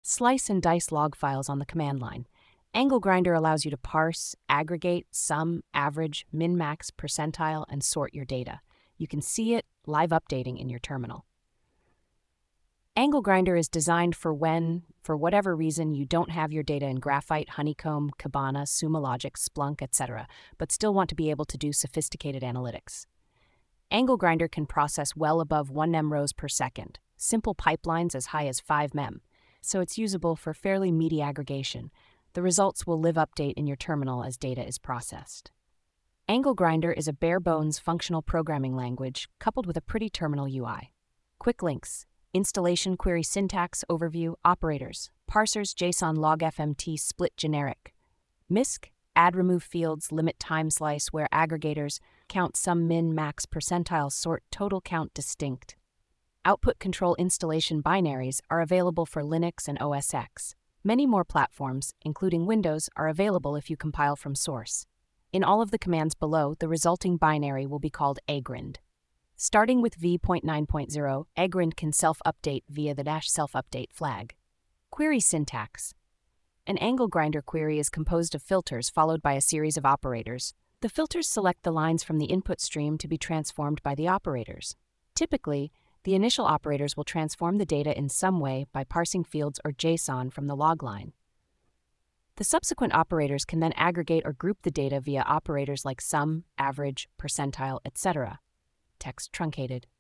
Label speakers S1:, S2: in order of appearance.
S1: slice and dice log files on the command line. Angle Grinder allows you to parse, aggregate, sum, average, min-max, percentile, and sort your data. You can see it live updating in your terminal. Angle Grinder is designed for when, for whatever reason, you don't have your data in Graphite, Honeycomb, Kibana, Sumo Logic, Splunk, etc., but still want to be able to do sophisticated analytics. Angle Grinder can process well above 1 mem rows per second, simple pipelines as high as 5 mem, so it's usable for fairly meaty aggregation. The results will live update in your terminal as data is processed. Angle Grinder is a bare-bones functional programming language coupled with a pretty terminal UI. Quick links: installation, query syntax, overview, operators, parsers, JSON, log, FMT, split, generic. MISC, add, remove fields, limit, time slice, where aggregators, count, sum, min, max, percentile, sort, total, count, distinct. Output control installation binaries are available for Linux and OS X. Many more platforms, including Windows, are available if you compile from source. In all of the commands below, the resulting binary will be called agrind. Starting with v.9.0, agrind can self-update via the -self-update flag. Query syntax. An Angle Grinder query is composed of filters followed by a series of operators. The filters select the lines from the input stream to be transformed by the operators. Typically, the initial operators will transform the data in some way by parsing fields or JSON from the log line. The subsequent operators can then aggregate or group the data via operators like sum, average, percentile, etc. Text truncated.